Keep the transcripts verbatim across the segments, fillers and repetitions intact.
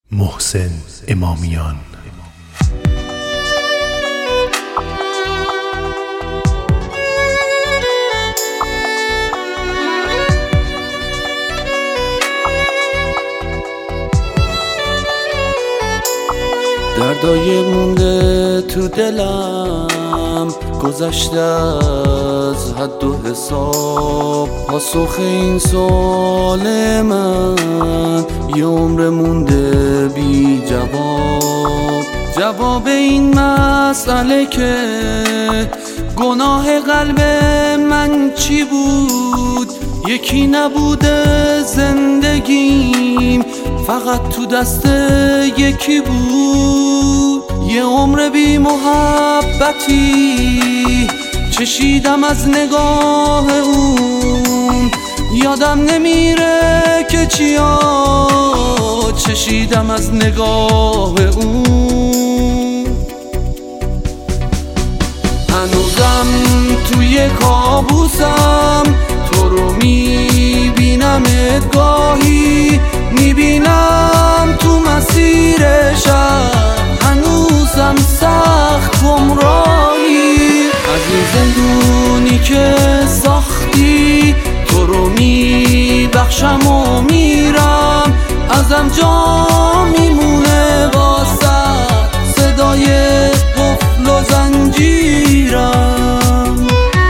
محسن امامیان. دردای مونده تو دلم گذشته از حد و حساب. پاسخ این سوال من یه عمر مونده بی جواب. جواب این مسئله که گناه قلب من چی بود، یکی نبوده زندگیم فقط تو دست یکی بود. یه عمر بی محبتی چشیدم از نگاه اون، یادم نمیره که چیا چشیدم از نگاه اون. هنوزم توی کابوسم تو رو میبینمت، گاهی میبینم تو مسیر شب، هنوزم سخت گمراهی. از این زندونی که ساختی تو رو میبخشم و میرم، ازم جا میمونه واسه صدای قفل و زنجیرم.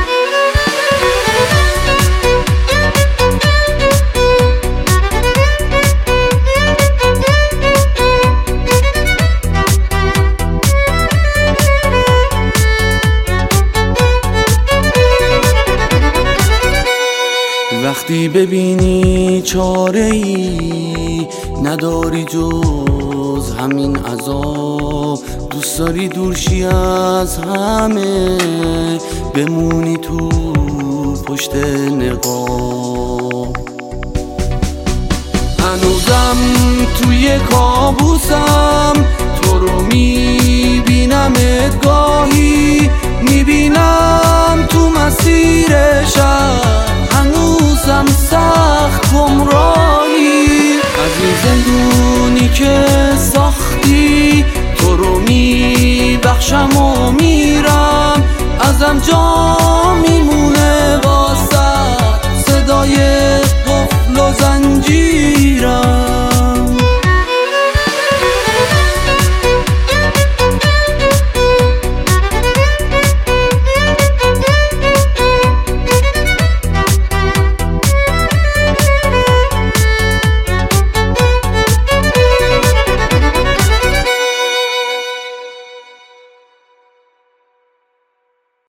وقتی ببینی چاره ای نداری جز همین عذاب، دوست داری دورشی از همه بمونی تو پشت نقاب. هنوزم توی کابوسم تو رو میبینمت، گاهی میبینم تو مسیر شب، هنوزم سخت گمراهی. از این زندونی که ساختی تو رو میبخشم و میرم، ازم جا